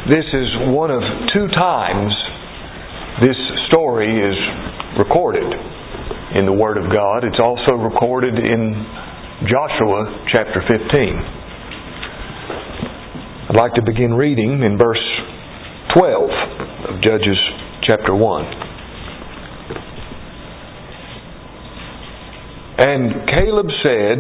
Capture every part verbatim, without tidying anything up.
This is one of two times this story is recorded in the Word of God. It's also recorded in Joshua chapter fifteen. I'd like to begin reading in verse twelve of Judges chapter one. And Caleb said,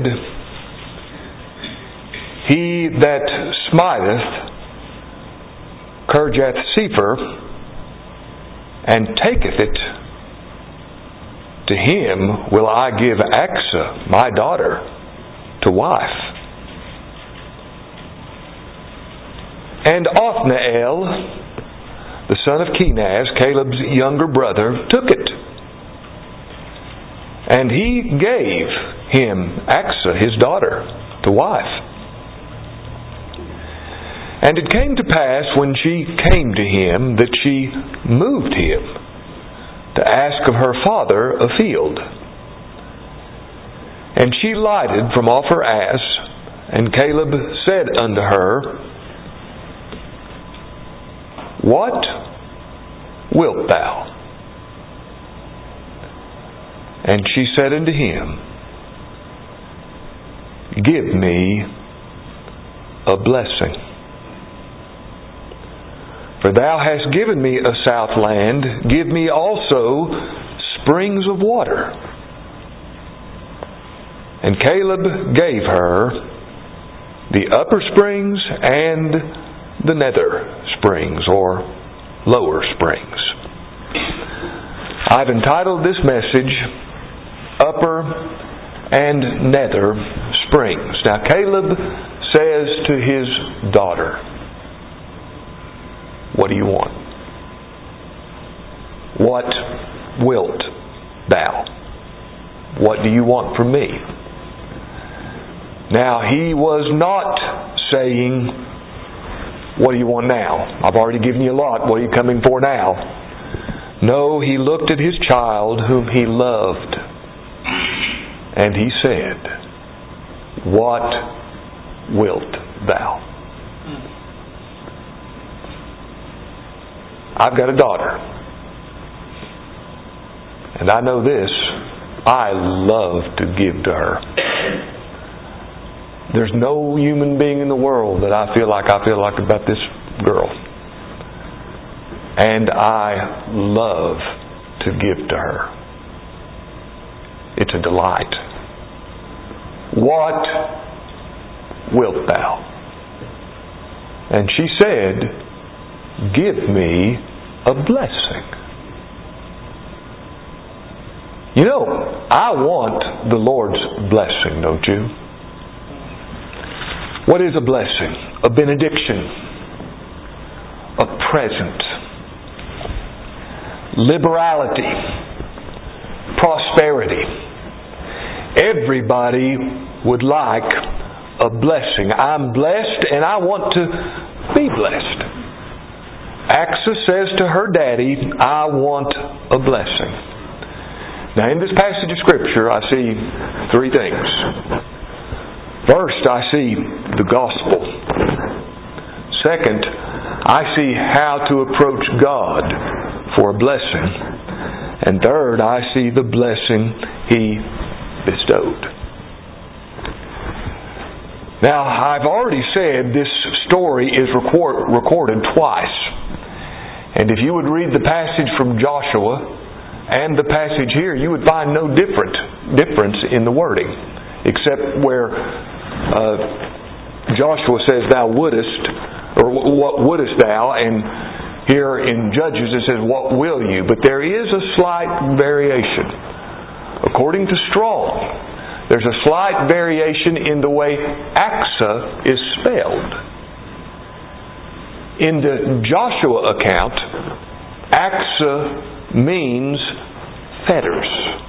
He that smiteth Kirjath-sepher and taketh it, to him will I give Achsah my daughter to wife. And Othniel, the son of Kenaz, Caleb's younger brother, took it. And he gave him Achsah his daughter to wife. And it came to pass when she came to him that she moved him to ask of her father a field. And she lighted from off her ass, and Caleb said unto her, What wilt thou? And she said unto him, Give me a blessing. For thou hast given me a south land, give me also springs of water. And Caleb gave her the upper springs and the nether springs, or lower springs. I've entitled this message, Upper and Nether Springs. Now Caleb says to his daughter, What do you want? What wilt thou? What do you want from me? Now, he was not saying, What do you want now? I've already given you a lot. What are you coming for now? No, he looked at his child whom he loved, and he said, What wilt thou? I've got a daughter. And I know this, I love to give to her. There's no human being in the world that I feel like I feel like about this girl. And I love to give to her. It's a delight. What wilt thou? And she said, Give me a blessing. You know, I want the Lord's blessing, don't you? What is a blessing? A benediction. A present. Liberality. Prosperity. Everybody would like a blessing. I'm blessed and I want to be blessed. Achsah says to her daddy, I want a blessing. Now in this passage of Scripture I see three things. First, I see the gospel. Second, I see how to approach God for a blessing. And third, I see the blessing He bestowed. Now, I've already said this story is record, recorded twice. And if you would read the passage from Joshua and the passage here, you would find no different difference in the wording, except where uh, Joshua says, Thou wouldest, or what wouldest thou, and here in Judges it says, What will you? But there is a slight variation. According to Strong, there's a slight variation in the way Achsah is spelled. In the Joshua account, Achsah means fetters,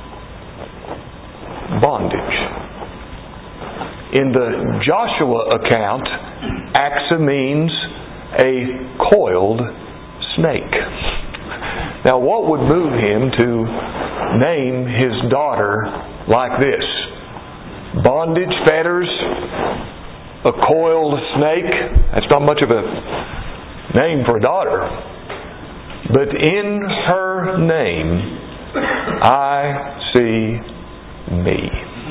bondage. In the Joshua account, Achsah means a coiled snake. Now, what would move him to name his daughter like this? Bondage, fetters, a coiled snake. That's not much of a name for a daughter. But in her name, I see me.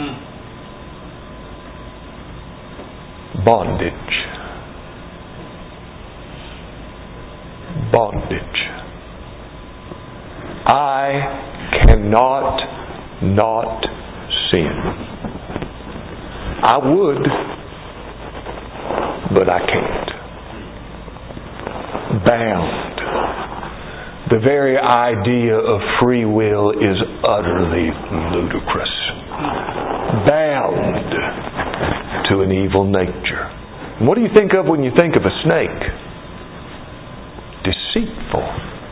Bondage. Bondage. I cannot not sin. I would, but I can't. Bound. The very idea of free will is utterly ludicrous. Bound to an evil nature. And what do you think of when you think of a snake? Deceitful.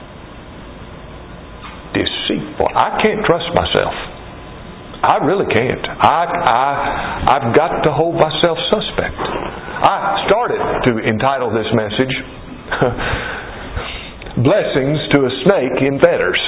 Deceitful. I can't trust myself. I really can't. I, I, I've got to hold myself suspect. I started to entitle this message, Blessings to a Snake in Fetters.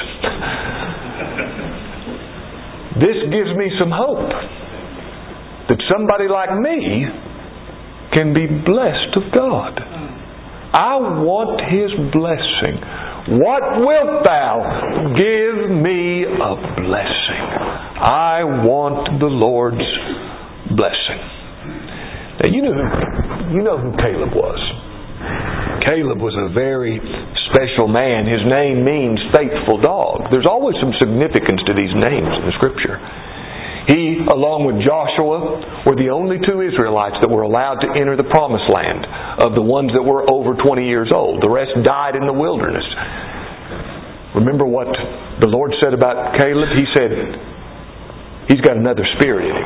This gives me some hope that somebody like me can be blessed of God. I want His blessing. What wilt thou? Give me a blessing. I want the Lord's blessing. Now you know who, you know who Caleb was. Caleb was a very special man. His name means faithful dog. There's always some significance to these names in the Scripture. He, along with Joshua, were the only two Israelites that were allowed to enter the Promised Land of the ones that were over twenty years old. The rest died in the wilderness. Remember what the Lord said about Caleb? He said, he's got another spirit in him.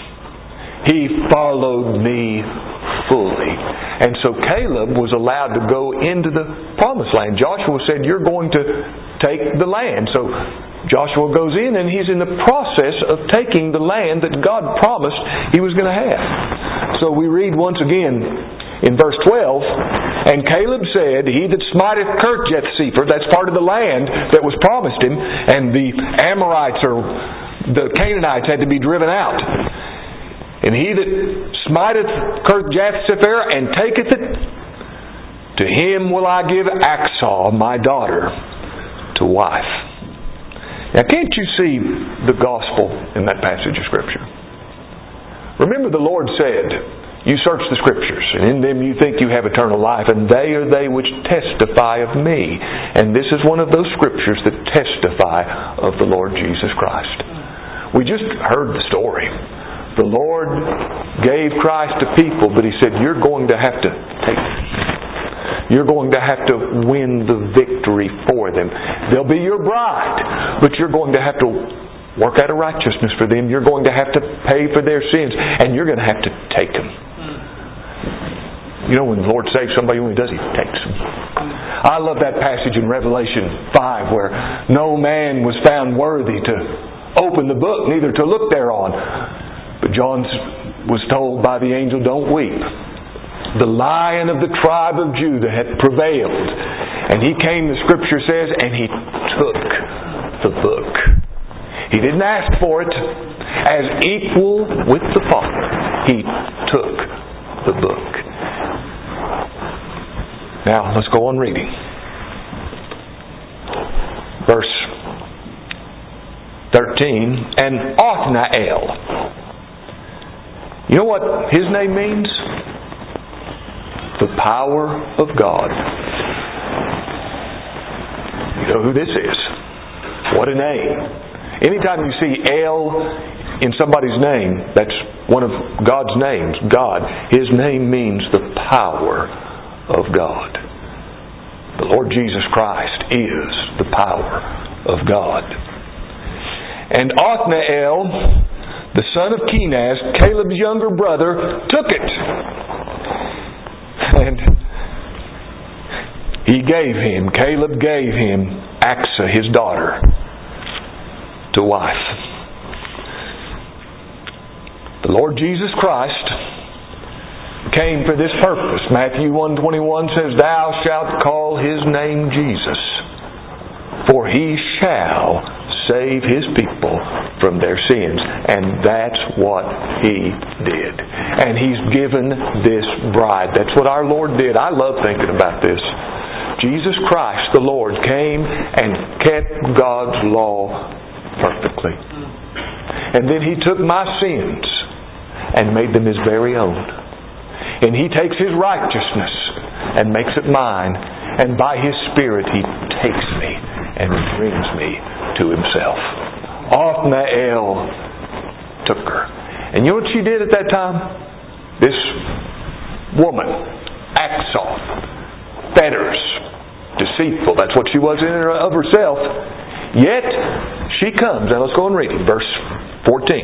He followed me fully. And so Caleb was allowed to go into the Promised Land. Joshua said, you're going to take the land. So Joshua goes in and he's in the process of taking the land that God promised he was going to have. So we read once again in verse twelve, and Caleb said, he that smiteth Kirjath-sepher, that's part of the land that was promised him, and the Amorites or the Canaanites had to be driven out. And he that smiteth Kirjath-sepher and taketh it, to him will I give Achsah, my daughter, to wife. Now can't you see the gospel in that passage of Scripture? Remember the Lord said, you search the Scriptures, and in them you think you have eternal life, and they are they which testify of me. And this is one of those Scriptures that testify of the Lord Jesus Christ. We just heard the story. The Lord gave Christ to people, but He said, you're going to have to take it. You're going to have to win the victory for them. They'll be your bride, but you're going to have to work out a righteousness for them. You're going to have to pay for their sins, and you're going to have to take them. You know, when the Lord saves somebody, when He does, He takes them. I love that passage in Revelation five where no man was found worthy to open the book, neither to look thereon. But John was told by the angel, don't weep. The Lion of the tribe of Judah had prevailed. And He came, the Scripture says, and He took the book. He didn't ask for it. As equal with the Father, He took the book. Now, let's go on reading. Verse thirteen. And Othniel. You know what his name means? The power of God. You know who this is. What a name. Anytime you see El in somebody's name, that's one of God's names, God. His name means the power of God. The Lord Jesus Christ is the power of God. And Othniel, the son of Kenaz, Caleb's younger brother, took it. And he gave him, Caleb gave him Achsah, his daughter, to wife. The Lord Jesus Christ came for this purpose. Matthew one twenty-one says, thou shalt call His name Jesus, for He shall save His people from their sins. And that's what He did. And He's given this bride. That's what our Lord did. I love thinking about this. Jesus Christ, the Lord, came and kept God's law perfectly. And then He took my sins and made them His very own. And He takes His righteousness and makes it mine. And by His Spirit He takes me and brings me to Himself. Othniel took her. And you know what she did at that time? This woman, Achsah, fetters, deceitful. That's what she was in and of herself. Yet she comes. Now let's go and read it. Verse fourteen.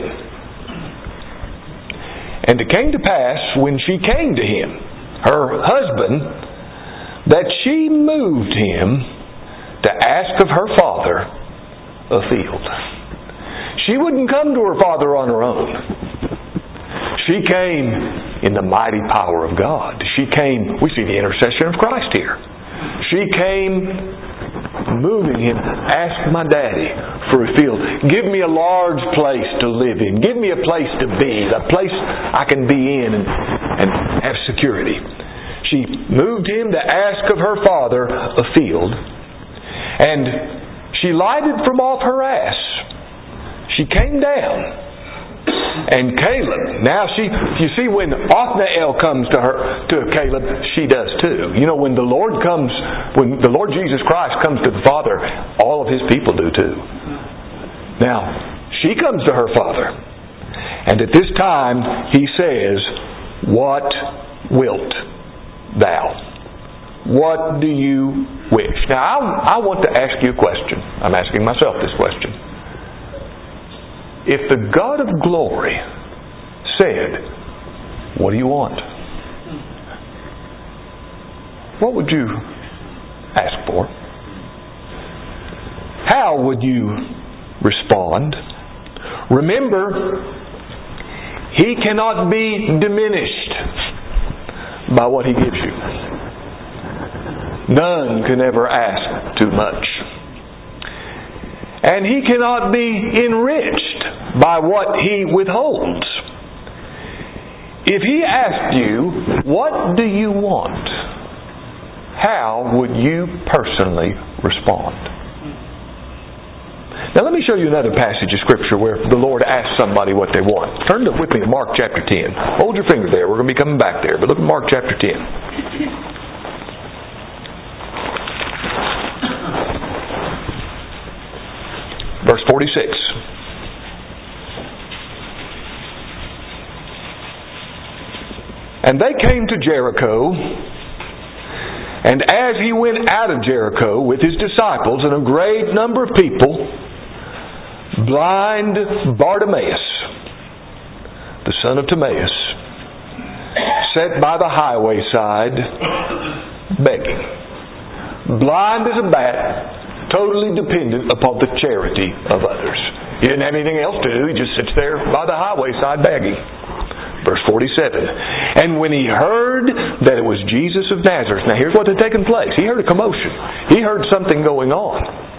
And it came to pass when she came to him, her husband, that she moved him to ask of her father a field. She wouldn't come to her father on her own. She came in the mighty power of God. She came, we see the intercession of Christ here. She came moving him, ask my daddy for a field. Give me a large place to live in. Give me a place to be, a place I can be in and, and have security. She moved him to ask of her father a field. And she lighted from off her ass. She came down. And Caleb, now she, you see, when Othniel comes to her, to Caleb, she does too. You know, when the Lord comes, when the Lord Jesus Christ comes to the Father, all of His people do too. Now, she comes to her father, and at this time he says, "What wilt thou? What do you wish?" Now, I, I want to ask you a question. I'm asking myself this question. If the God of glory said, "What do you want?" what would you ask for? How would you respond? Remember, He cannot be diminished by what He gives you. None can ever ask too much. And He cannot be enriched by what He withholds. If He asked you, "What do you want?" how would you personally respond? Now let me show you another passage of Scripture where the Lord asks somebody what they want. Turn with me to Mark chapter ten. Hold your finger there. We're going to be coming back there. But look at Mark chapter ten. Verse forty-six. And they came to Jericho, and as He went out of Jericho with His disciples and a great number of people, blind Bartimaeus, the son of Timaeus, sat by the highway side begging. Blind as a bat, totally dependent upon the charity of others. He didn't have anything else to do. He just sits there by the highway side begging. Verse forty-seven. And when he heard that it was Jesus of Nazareth. Now here's what had taken place. He heard a commotion. He heard something going on.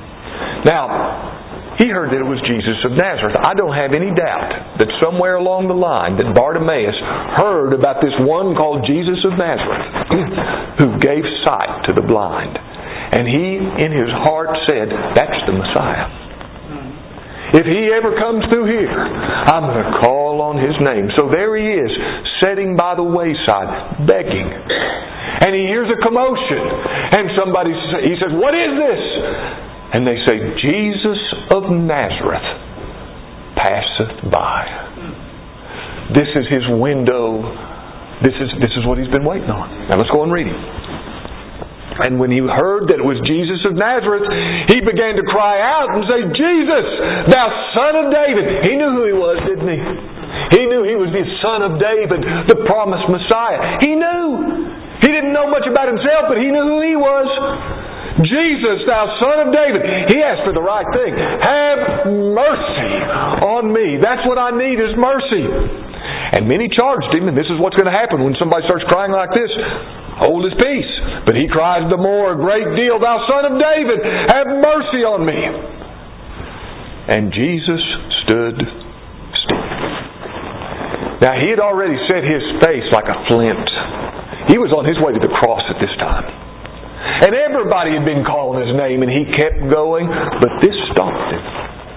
Now, he heard that it was Jesus of Nazareth. I don't have any doubt that somewhere along the line that Bartimaeus heard about this one called Jesus of Nazareth who gave sight to the blind. And he, in his heart, said, "That's the Messiah. If He ever comes through here, I'm going to call on His name." So there he is, sitting by the wayside, begging. And he hears a commotion. And somebody, he says, "What is this?" And they say, "Jesus of Nazareth passeth by." This is His window. This is, this is what He's been waiting on. Now let's go and read it. And when he heard that it was Jesus of Nazareth, he began to cry out and say, "Jesus, thou Son of David." He knew who He was, didn't he? He knew He was the Son of David, the promised Messiah. He knew. He didn't know much about Himself, but he knew who He was. "Jesus, thou Son of David." He asked for the right thing. "Have mercy on me." That's what I need, is mercy. And many charged Him, and this is what's going to happen when somebody starts crying like this. Hold his peace. But he cries the more a great deal, "Thou Son of David, have mercy on me." And Jesus stood still. Now he had already set his face like a flint. He was on his way to the cross at this time. And everybody had been calling His name, and He kept going, but this stopped Him.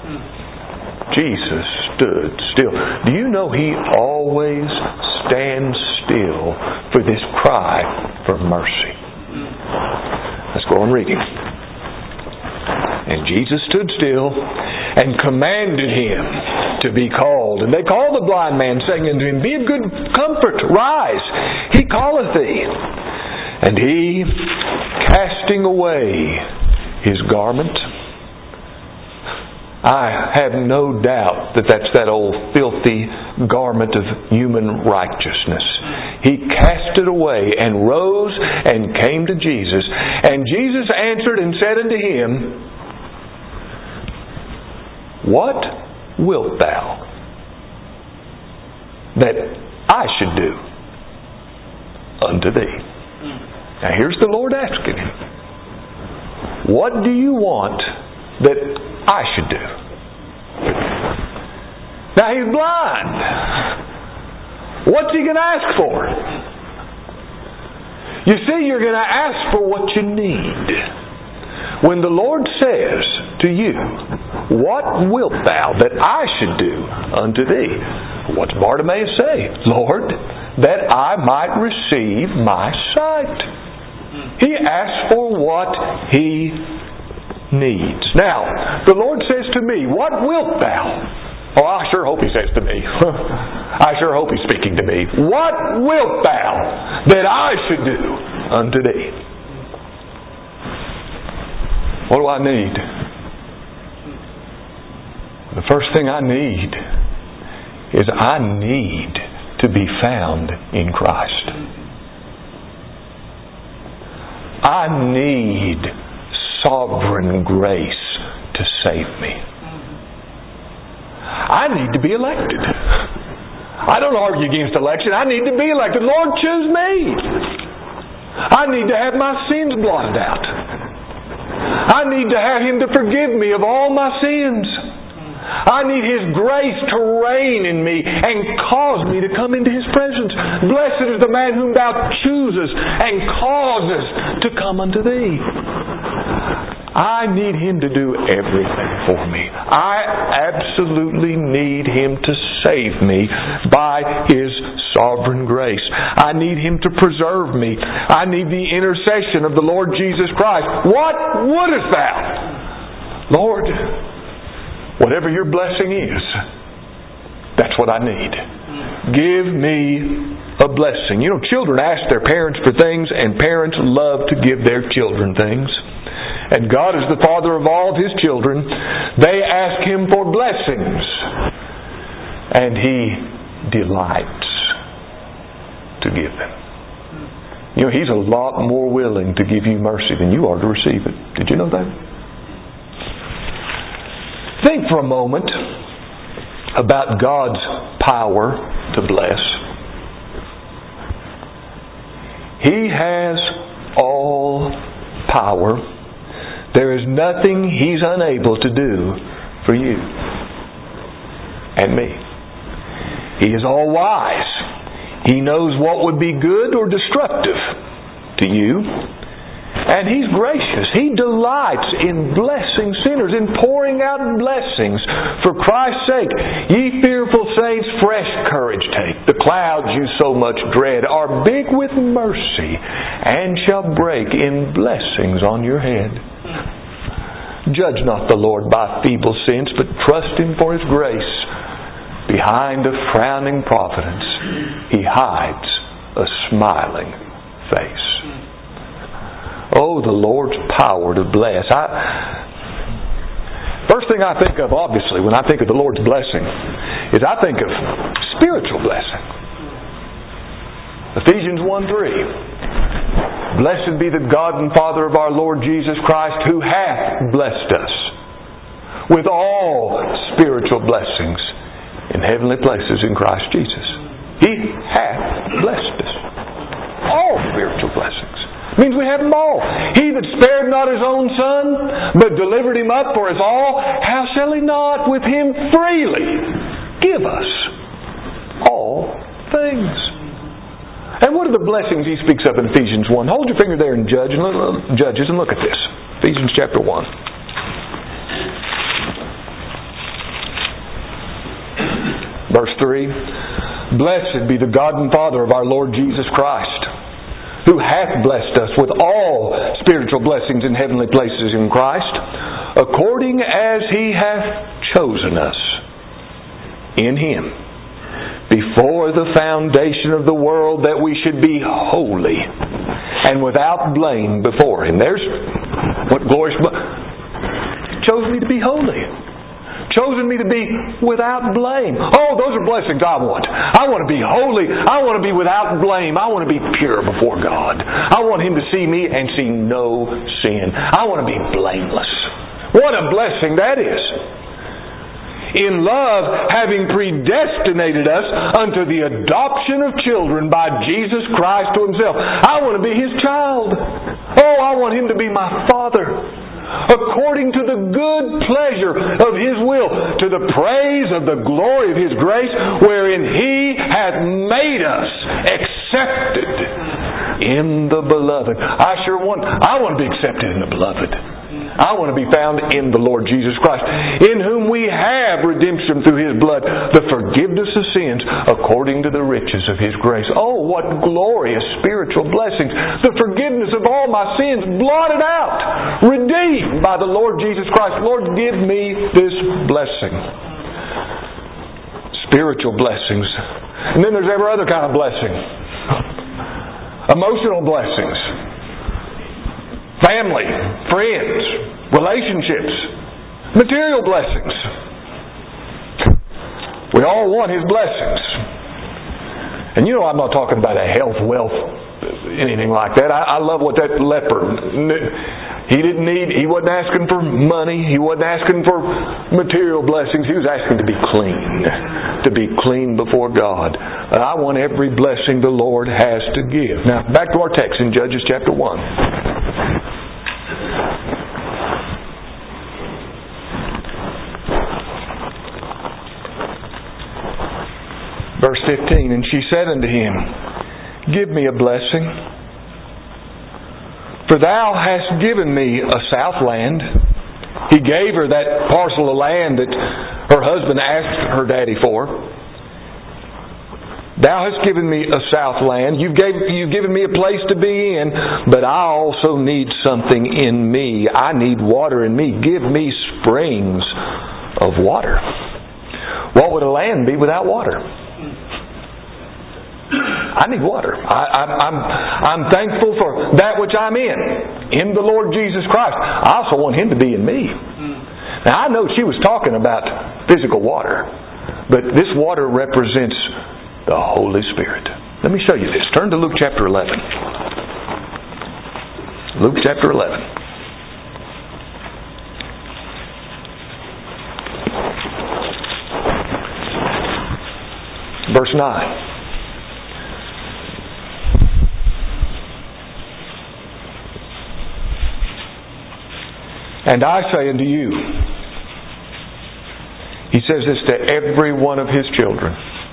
Jesus stood still. Do you know He always stands still for this cry for mercy? Let's go on reading. And Jesus stood still and commanded him to be called. And they called the blind man, saying unto him, Be of good comfort, rise, he calleth thee. And he, casting away his garment, I have no doubt that that's that old filthy garment of human righteousness. He cast it away and rose and came to Jesus. And Jesus answered and said unto him, What wilt thou that I should do unto thee? Now here's the Lord asking him, What do you want that I should do? Now he's blind. What's he going to ask for? You see, you're going to ask for what you need. When the Lord says to you, What wilt thou that I should do unto thee? What's Bartimaeus say? Lord, that I might receive my sight. He asks for what he needs. Now, the Lord says to me, What wilt thou? Oh, I sure hope He says to me. I sure hope He's speaking to me. What wilt thou that I should do unto thee? What do I need? The first thing I need is I need to be found in Christ. I need sovereign grace to save me. I need to be elected. I don't argue against election. I need to be elected. Lord, choose me. I need to have my sins blotted out. I need to have Him to forgive me of all my sins. I need His grace to reign in me and cause me to come into His presence. Blessed is the man whom Thou choosest and causes to come unto Thee. I need Him to do everything for me. I absolutely need Him to save me by His sovereign grace. I need Him to preserve me. I need the intercession of the Lord Jesus Christ. What wouldest thou? Lord, whatever your blessing is, that's what I need. Give me a blessing. You know, children ask their parents for things, and parents love to give their children things. And God is the Father of all of His children. They ask Him for blessings, and He delights to give them. You know, He's a lot more willing to give you mercy than you are to receive it. Did you know that? Think for a moment about God's power to bless. He has all power. There is nothing He's unable to do for you and me. He is all wise. He knows what would be good or destructive to you. And He's gracious. He delights in blessing sinners, in pouring out blessings for Christ's sake. Ye fearful saints, fresh courage take. The clouds you so much dread are big with mercy and shall break in blessings on your head. Judge not the Lord by feeble sense, but trust Him for His grace. Behind a frowning providence, He hides a smiling face. Oh, the Lord's power to bless. I, first thing I think of, obviously, when I think of the Lord's blessing, is I think of spiritual blessing. Ephesians one three. Blessed be the God and Father of our Lord Jesus Christ, who hath blessed us with all spiritual blessings in heavenly places in Christ Jesus. He hath blessed us. All spiritual blessings. Means we have them all. He that spared not His own Son, but delivered Him up for us all, how shall He not with Him freely give us all things? And what are the blessings he speaks of in Ephesians one? Hold your finger there in Judge and look, Judges and look at this. Ephesians chapter one. Verse three. Blessed be the God and Father of our Lord Jesus Christ, who hath blessed us with all spiritual blessings in heavenly places in Christ, according as He hath chosen us in Him, before the foundation of the world, that we should be holy and without blame before Him. There's what glorious... Chose me to be holy. Chosen me to be without blame. Oh, those are blessings I want. I want to be holy. I want to be without blame. I want to be pure before God. I want Him to see me and see no sin. I want to be blameless. What a blessing that is. In love, having predestinated us unto the adoption of children by Jesus Christ to Himself. I want to be His child. Oh, I want Him to be my Father, according to the good pleasure of His will, to the praise of the glory of His grace, wherein He hath made us accepted in the Beloved. I sure want, I want to be accepted in the Beloved. I want to be found in the Lord Jesus Christ, in whom we have redemption through His blood, the forgiveness of sins, according to the riches of His grace. Oh, what glorious spiritual blessings! The forgiveness of all my sins blotted out, redeemed by the Lord Jesus Christ. Lord, give me this blessing. Spiritual blessings. And then there's every other kind of blessing. Emotional blessings. Family, friends, relationships, material blessings. We all want His blessings. And you know I'm not talking about a health, wealth, anything like that. I, I love what that leper, he didn't need, he wasn't asking for money. He wasn't asking for material blessings. He was asking to be clean. To be clean before God. And I want every blessing the Lord has to give. Now, back to our text in Judges chapter one. Verse fifteen, and she said unto him, give me a blessing, for thou hast given me a southland. He gave her that parcel of land that her husband asked her daddy for. Thou hast given me a southland. You've, gave, you've given me a place to be in, but I also need something in me. I need water in me. Give me springs of water. What would a land be without water? I need water. I, I, I'm, I'm thankful for that which I'm in, in the Lord Jesus Christ. I also want Him to be in me. Now I know she was talking about physical water, but this water represents the Holy Spirit. Let me show you this. Turn to Luke chapter eleven. Luke chapter eleven. Verse nine. And I say unto you, He says this to every one of His children,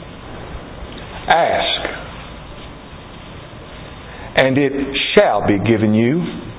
ask, and it shall be given you.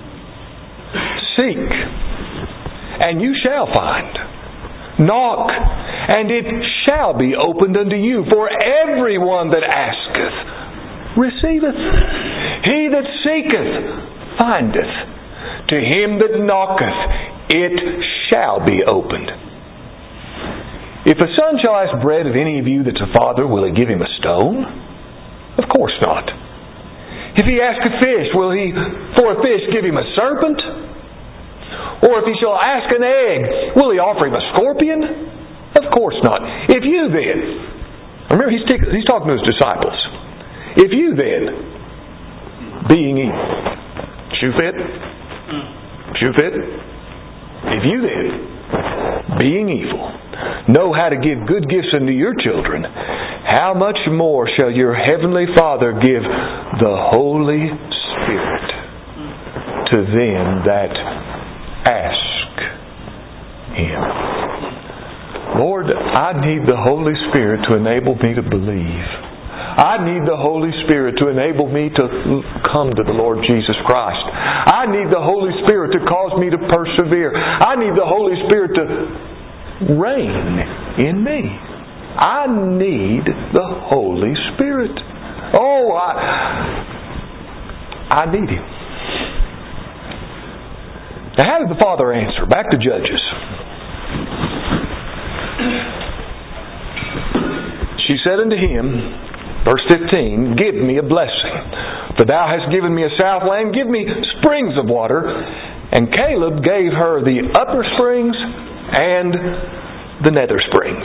Seek, and you shall find. Knock, and it shall be opened unto you. For everyone that asketh receiveth. He that seeketh findeth. To him that knocketh, it shall be opened. If a son shall ask bread of any of you that's a father, will he give him a stone? Of course not. If he ask a fish, will he for a fish give him a serpent? Or if he shall ask an egg, will he offer him a scorpion? Of course not. If you then, remember he's, t- he's talking to his disciples. If you then, being evil, shoe fit? Shoe fit? If you then, being evil, know how to give good gifts unto your children, how much more shall your heavenly Father give the Holy Spirit to them that ask Him? Lord, I need the Holy Spirit to enable me to believe. I need the Holy Spirit to enable me to come to the Lord Jesus Christ. I need the Holy Spirit to cause me to persevere. I need the Holy Spirit to reign in me. I need the Holy Spirit. Oh, I, I need Him. Now, how did the Father answer? Back to Judges. She said unto him, verse fifteen, Give me a blessing, for thou hast given me a south land. Give me springs of water. And Caleb gave her the upper springs and the nether springs.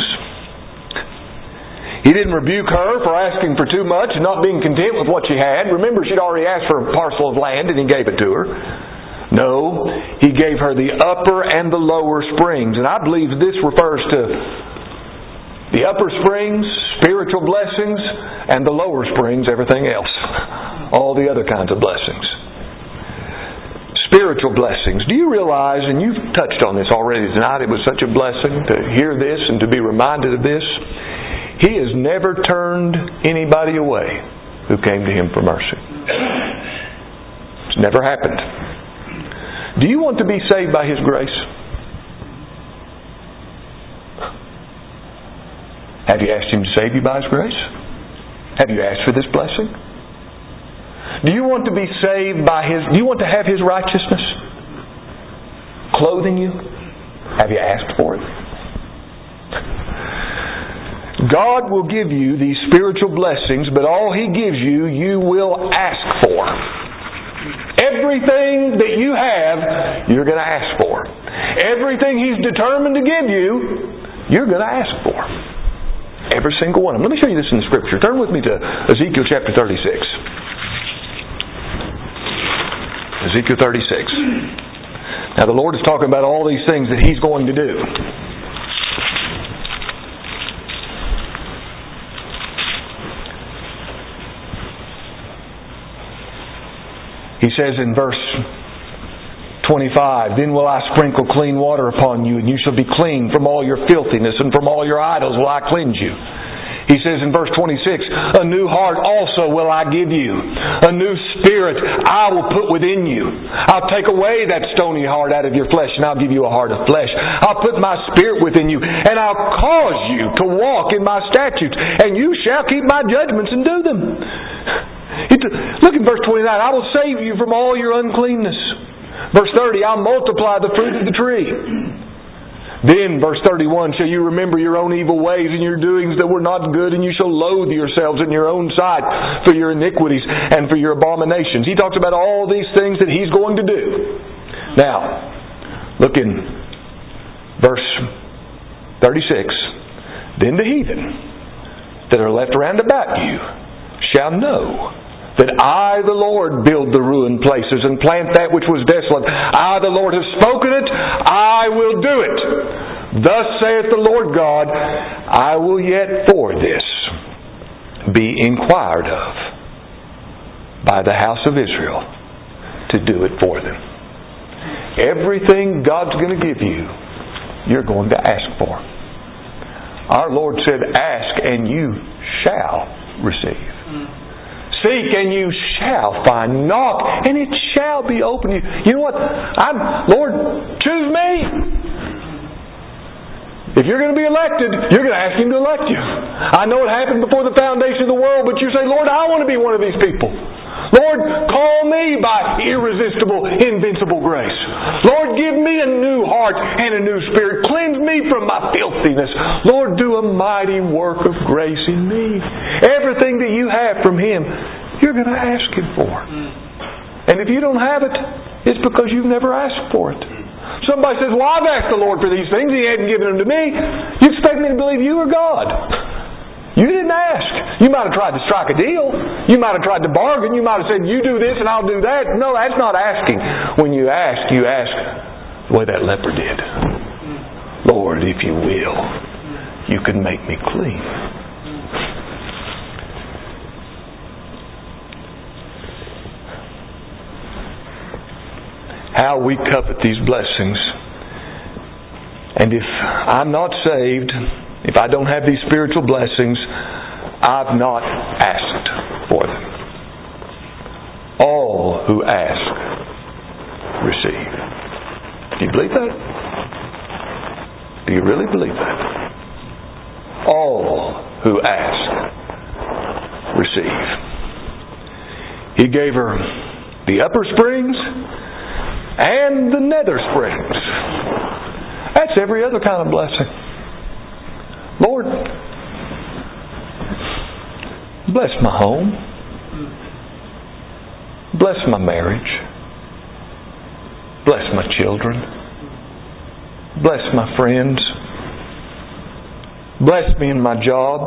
He didn't rebuke her for asking for too much and not being content with what she had. Remember, she'd already asked for a parcel of land and He gave it to her. No, He gave her the upper and the lower springs. And I believe this refers to the upper springs, spiritual blessings, and the lower springs, everything else. All the other kinds of blessings. Spiritual blessings. Do you realize, and you've touched on this already tonight, it was such a blessing to hear this and to be reminded of this. He has never turned anybody away who came to Him for mercy. It's never happened. Do you want to be saved by His grace? Have you asked Him to save you by His grace? Have you asked for this blessing? Do you want to be saved by His... Do you want to have His righteousness clothing you? Have you asked for it? God will give you these spiritual blessings, but all He gives you, you will ask for. Everything that you have, you're going to ask for. Everything He's determined to give you, you're going to ask for. Every single one of them. Let me show you this in the Scripture. Turn with me to Ezekiel chapter thirty-six. Ezekiel thirty-six. Now the Lord is talking about all these things that He's going to do. He says in verse twenty-five, Then will I sprinkle clean water upon you, and you shall be clean from all your filthiness, and from all your idols will I cleanse you. He says in verse twenty-six, A new heart also will I give you. A new spirit I will put within you. I'll take away that stony heart out of your flesh, and I'll give you a heart of flesh. I'll put my spirit within you, and I'll cause you to walk in my statutes, and you shall keep my judgments and do them. Look at verse twenty-nine. I will save you from all your uncleanness. Verse thirty. I'll multiply the fruit of the tree. Then, verse thirty-one, shall you remember your own evil ways and your doings that were not good, and you shall loathe yourselves in your own sight for your iniquities and for your abominations. He talks about all these things that He's going to do. Now, look in verse thirty-six. Then the heathen that are left round about you shall know that I, the Lord, build the ruined places and plant that which was desolate. I, the Lord, have spoken it. I will do it. Thus saith the Lord God, I will yet for this be inquired of by the house of Israel to do it for them. Everything God's going to give you, you're going to ask for. Our Lord said, ask and you shall receive. Seek and you shall find. Knock and it shall be open to you. You know what? I'm, Lord, choose me. If you're going to be elected, you're going to ask Him to elect you. I know it happened before the foundation of the world, but you say, Lord, I want to be one of these people. Lord, call me by irresistible, invincible grace. Lord, give me a new heart and a new spirit. Cleanse me from my filthiness. Lord, do a mighty work of grace in me. Everything that you have from Him, you're going to ask Him for. And if you don't have it, it's because you've never asked for it. Somebody says, well, I've asked the Lord for these things. He hadn't given them to me. You expect me to believe you are God. You didn't ask. You might have tried to strike a deal. You might have tried to bargain. You might have said, you do this and I'll do that. No, that's not asking. When you ask, you ask the way that leper did. Lord, if you will, you can make me clean. How we covet these blessings. And if I'm not saved, if I don't have these spiritual blessings, I've not asked for them. All who ask, receive. Do you believe that? Do you really believe that? All who ask, receive. He gave her the upper springs and the nether springs. That's every other kind of blessing. Lord, bless my home. Bless my marriage. Bless my children. Bless my friends. Bless me in my job.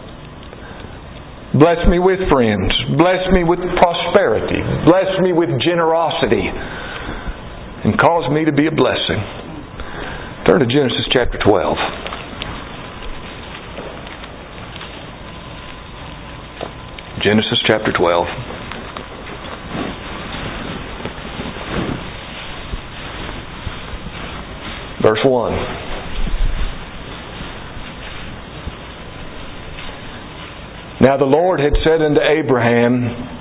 Bless me with friends. Bless me with prosperity. Bless me with generosity. And cause me to be a blessing. Turn to Genesis chapter twelve. Genesis chapter twelve. Verse one. Now the Lord had said unto Abraham,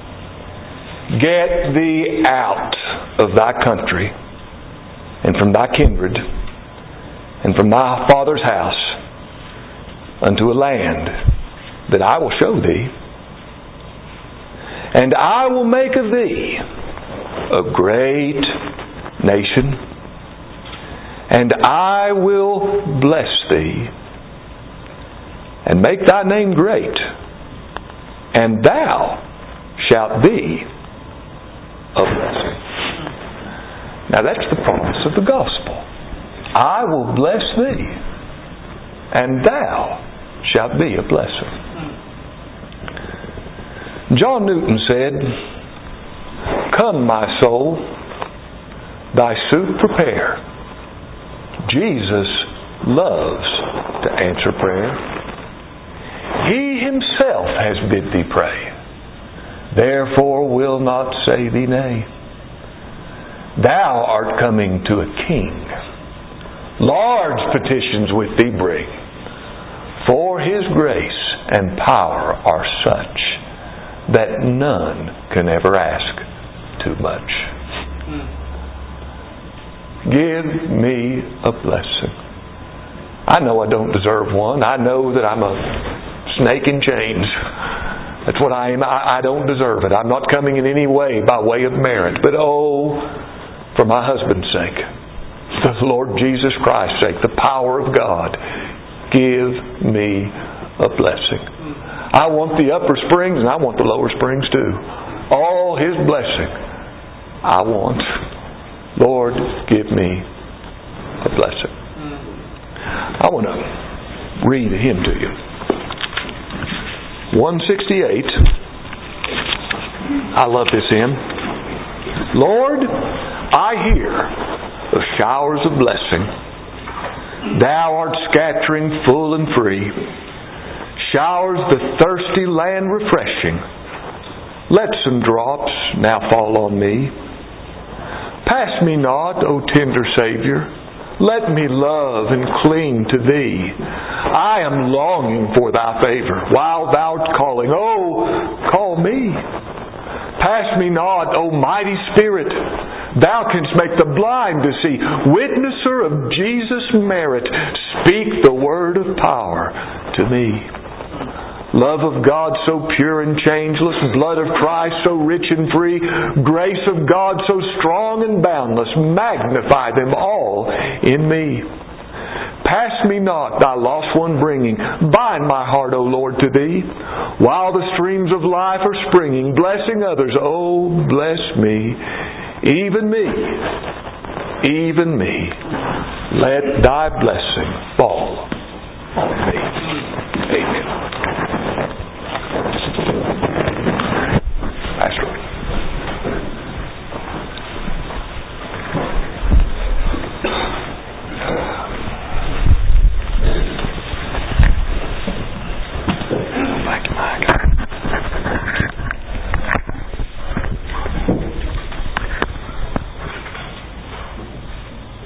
Get thee out of thy country, and from thy kindred, and from thy father's house, unto a land that I will show thee, and I will make of thee a great nation, and I will bless thee, and make thy name great, and thou shalt be a blessing. Now that's the promise of the gospel. I will bless thee, and thou shalt be a blessing. John Newton said, Come, my soul, thy soup prepare. Jesus loves to answer prayer. He himself has bid thee pray. Therefore will not say thee nay. Thou art coming to a king. Large petitions with thee bring. For his grace and power are such that none can ever ask too much. Give me a blessing. I know I don't deserve one. I know that I'm a snake in chains. That's what I am. I, I don't deserve it. I'm not coming in any way by way of merit. But oh, for my husband's sake, the Lord Jesus Christ's sake, the power of God, give me a blessing. I want the upper springs and I want the lower springs too. All His blessing I want. Lord, give me a blessing. I want to read a hymn to you. one sixty-eight. I love this hymn. Lord, I hear of showers of blessing. Thou art scattering full and free. Showers the thirsty land refreshing. Let some drops now fall on me. Pass me not, O tender Savior. Let me love and cling to Thee. I am longing for Thy favor, while Thou art calling. Oh, call me. Pass me not, O mighty Spirit. Thou canst make the blind to see. Witnesser of Jesus' merit, speak the word of power to me. Love of God so pure and changeless, blood of Christ so rich and free, grace of God so strong and boundless, magnify them all in me. Pass me not, Thy lost one bringing, bind my heart, O Lord, to Thee, while the streams of life are springing, blessing others, oh, bless me, even me, even me, let Thy blessing fall on me.